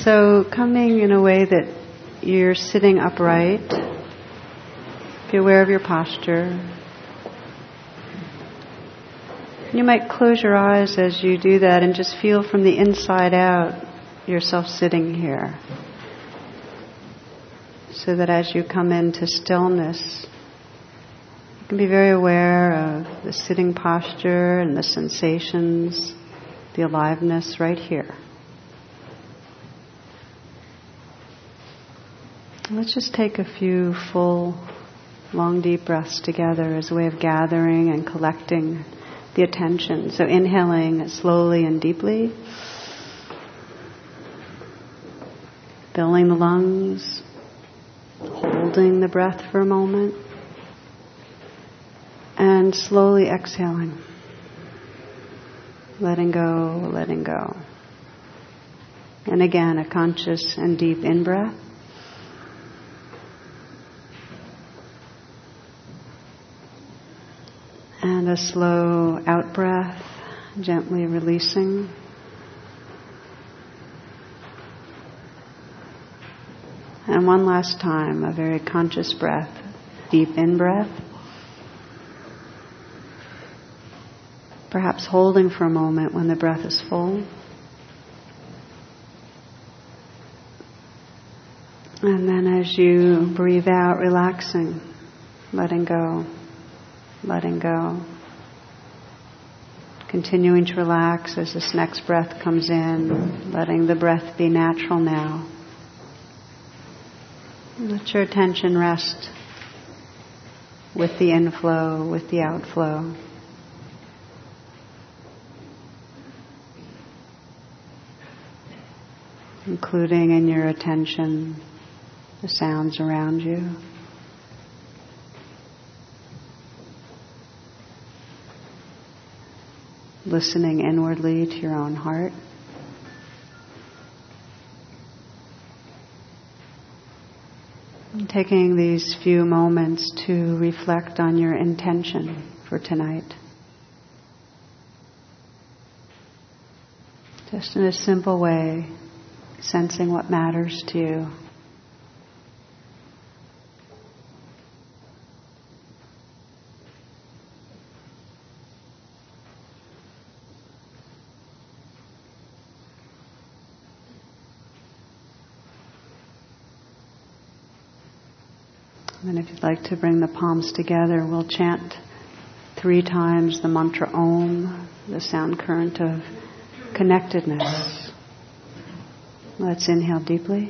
So coming in a way that you're sitting upright, be aware of your posture. You might close your eyes as you do that and just feel from the inside out yourself sitting here. So that as you come into stillness, you can be very aware of the sitting posture and the sensations, the aliveness right here. Let's just take a few full, long, deep breaths together as a way of gathering and collecting the attention. So inhaling slowly and deeply, filling the lungs, holding the breath for a moment, and slowly exhaling, letting go, letting go. And again, a conscious and deep in-breath. And a slow out-breath, gently releasing. And one last time, a very conscious breath, deep in-breath. Perhaps holding for a moment when the breath is full. And then as you breathe out, relaxing, letting go. Letting go. Continuing to relax as this next breath comes in, letting the breath be natural now. Let your attention rest with the inflow, with the outflow. Including in your attention the sounds around you. Listening inwardly to your own heart. And taking these few moments to reflect on your intention for tonight. Just in a simple way, sensing what matters to you. And if you'd like to bring the palms together, we'll chant 3 times the mantra Om, the sound current of connectedness. Let's inhale deeply.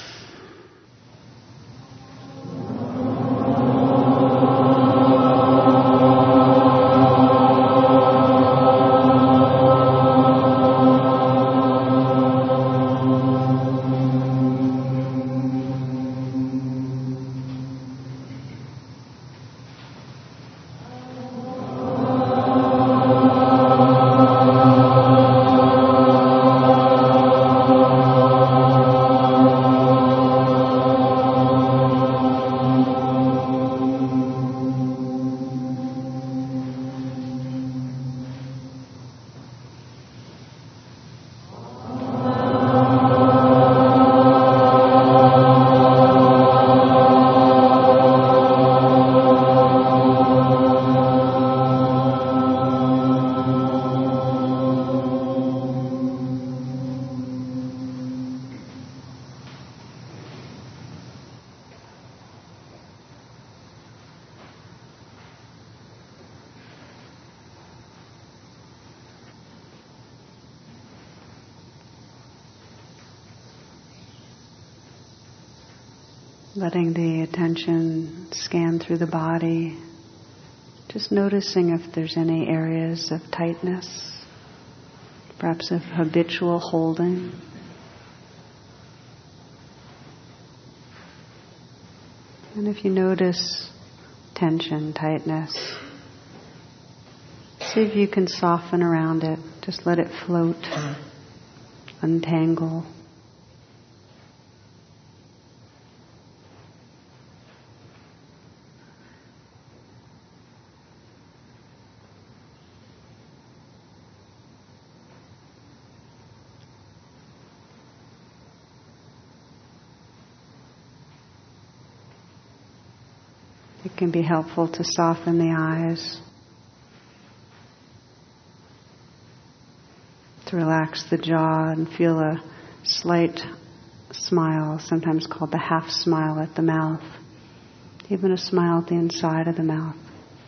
Letting the attention scan through the body, just noticing if there's any areas of tightness, perhaps of habitual holding. And if you notice tension, tightness, see if you can soften around it. Just let it float, untangle. It can be helpful to soften the eyes, to relax the jaw and feel a slight smile, sometimes called the half smile at the mouth, even a smile at the inside of the mouth.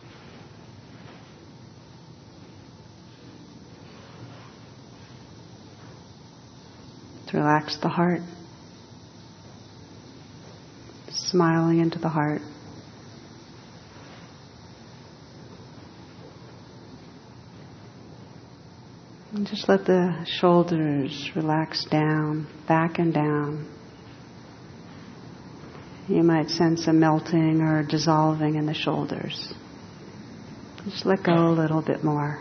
To relax the heart, smiling into the heart. And just let the shoulders relax down, back and down. You might sense a melting or dissolving in the shoulders. Just let go a little bit more.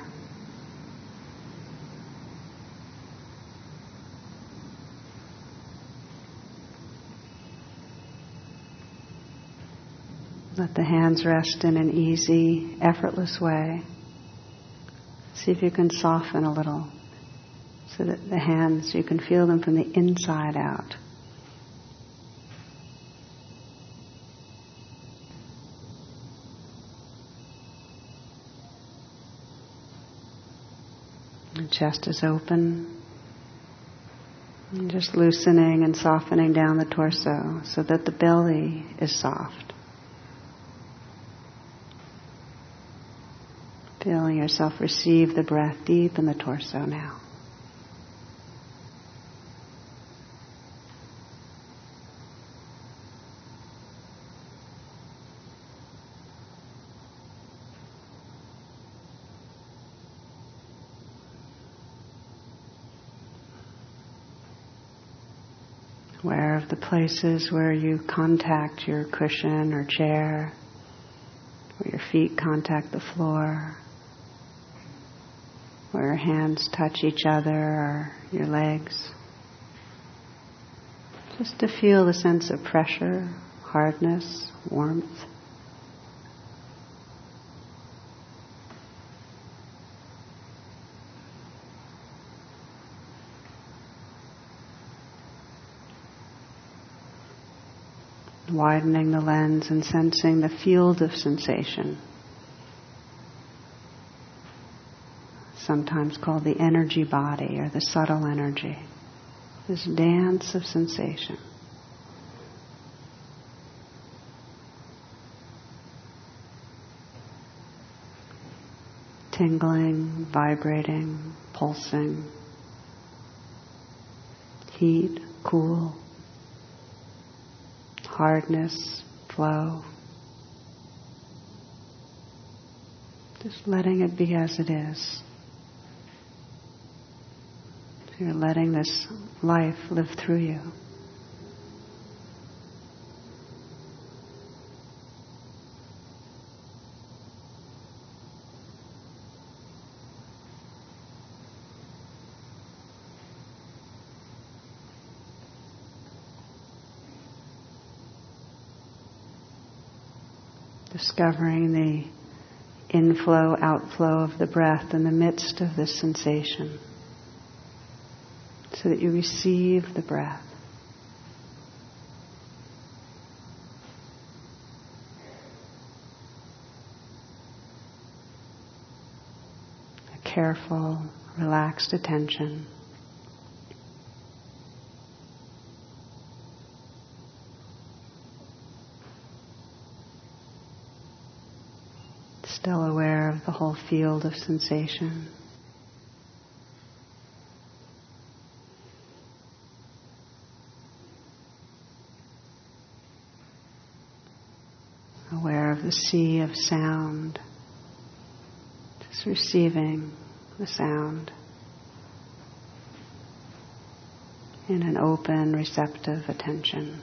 Let the hands rest in an easy, effortless way. See if you can soften a little so that the hands, you can feel them from the inside out. The chest is open. And just loosening and softening down the torso so that the belly is soft. Feeling yourself receive the breath deep in the torso now. Aware of the places where you contact your cushion or chair, where your feet contact the floor, where your hands touch each other or your legs. Just to feel the sense of pressure, hardness, warmth. Widening the lens and sensing the field of sensation. Sometimes called the energy body or the subtle energy. This dance of sensation. Tingling, vibrating, pulsing. Heat, cool. Hardness, flow. Just letting it be as it is. You're letting this life live through you. Discovering the inflow, outflow of the breath in the midst of this sensation, so that you receive the breath. A careful, relaxed attention. Still aware of the whole field of sensation. Aware of the sea of sound. Just receiving the sound in an open, receptive attention.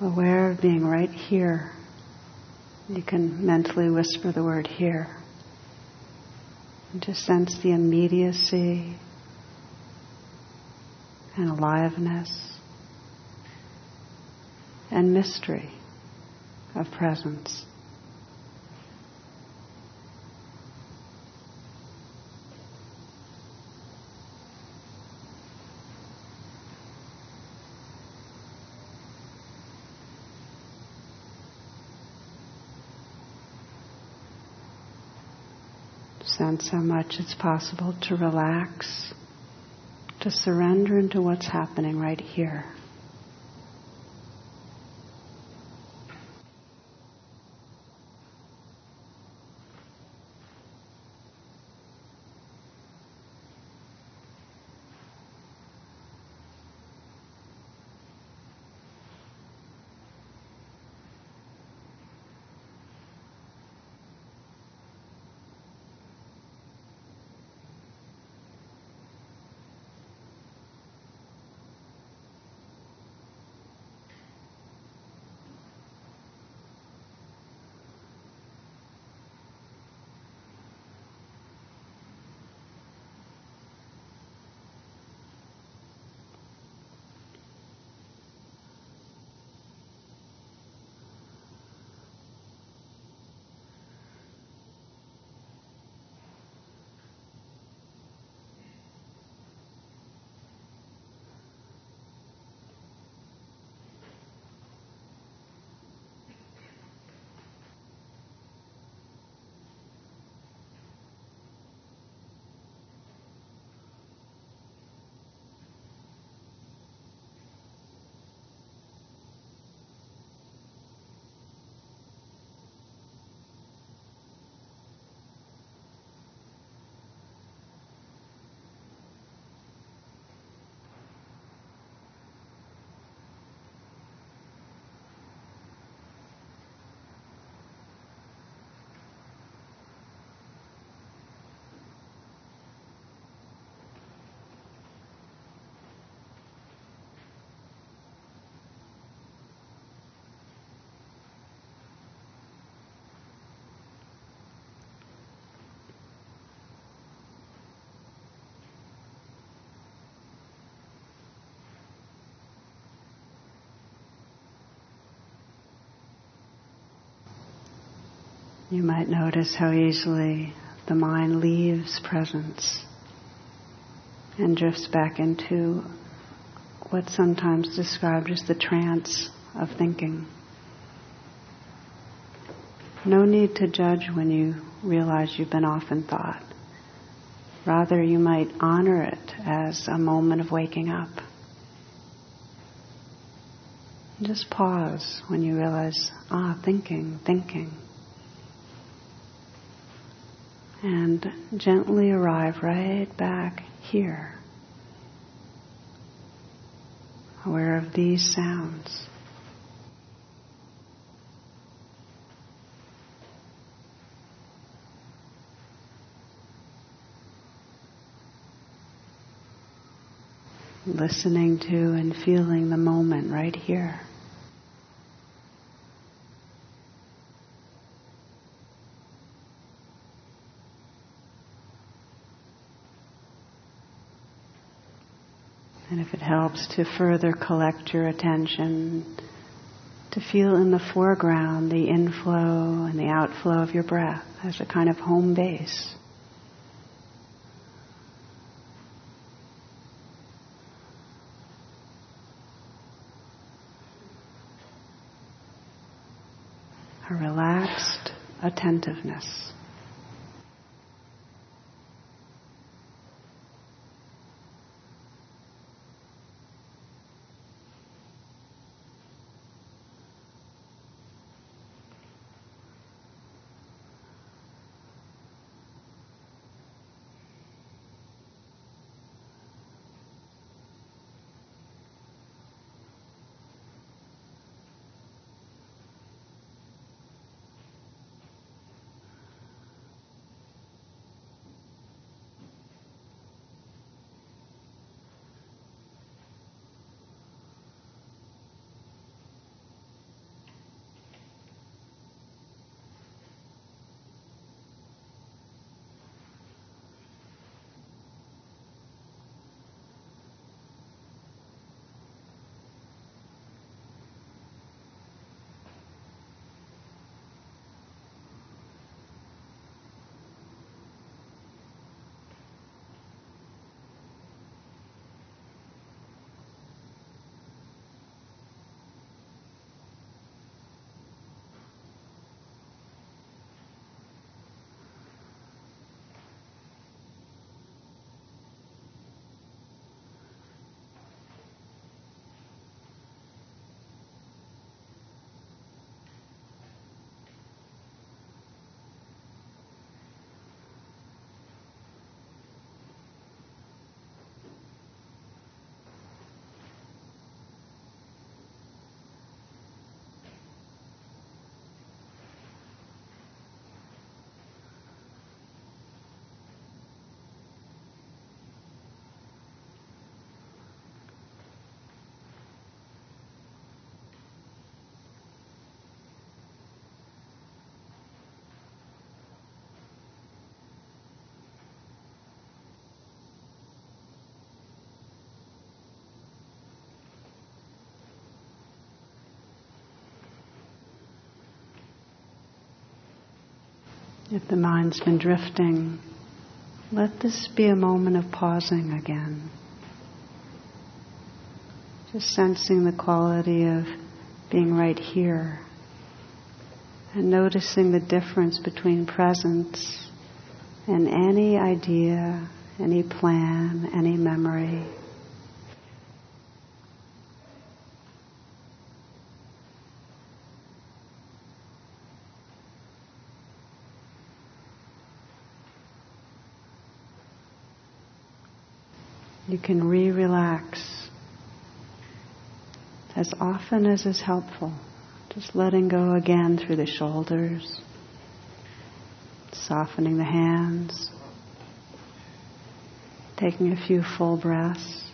aware of being right here. You can mentally whisper the word here. And just sense the immediacy and aliveness and mystery of presence. Sense how much it's possible to relax, to surrender into what's happening right here. You might notice how easily the mind leaves presence and drifts back into what's sometimes described as the trance of thinking. No need to judge when you realize you've been off in thought. Rather, you might honor it as a moment of waking up. And just pause when you realize, thinking. And gently arrive right back here, aware of these sounds. Listening to and feeling the moment right here. And if it helps to further collect your attention, to feel in the foreground the inflow and the outflow of your breath as a kind of home base. A relaxed attentiveness. If the mind's been drifting, let this be a moment of pausing again. Just sensing the quality of being right here and noticing the difference between presence and any idea, any plan, any memory. You can relax as often as is helpful. Just letting go again through the shoulders, softening the hands, taking a few full breaths.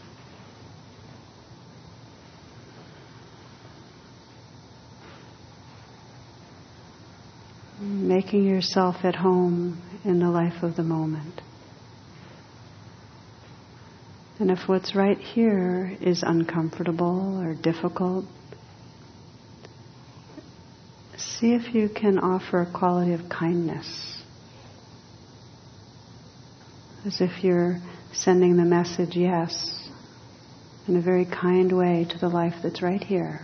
Making yourself at home in the life of the moment. And if what's right here is uncomfortable or difficult, see if you can offer a quality of kindness. As if you're sending the message yes, in a very kind way to the life that's right here.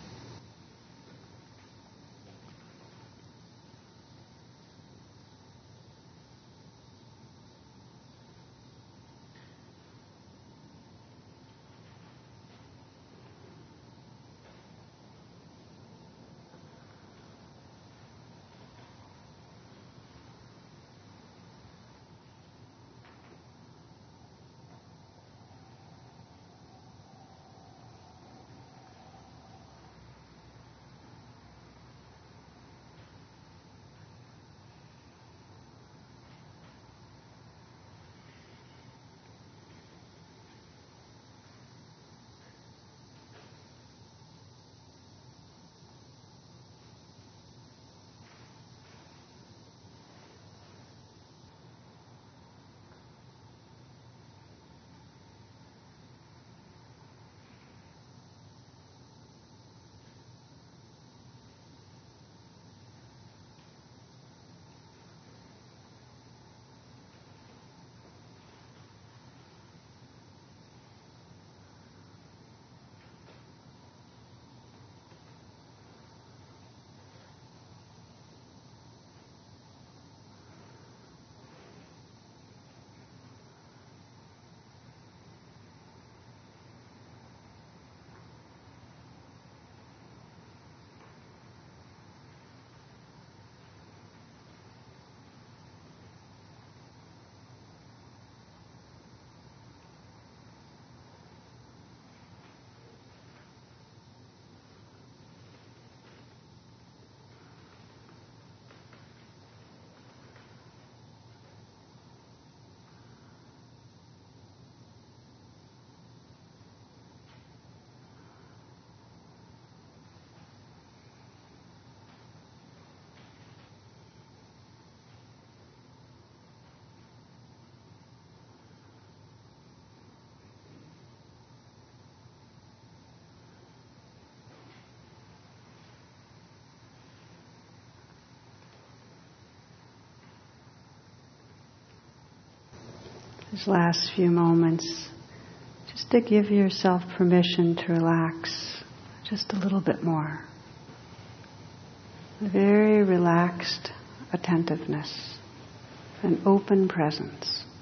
These last few moments, just to give yourself permission to relax just a little bit more. A very relaxed attentiveness, an open presence.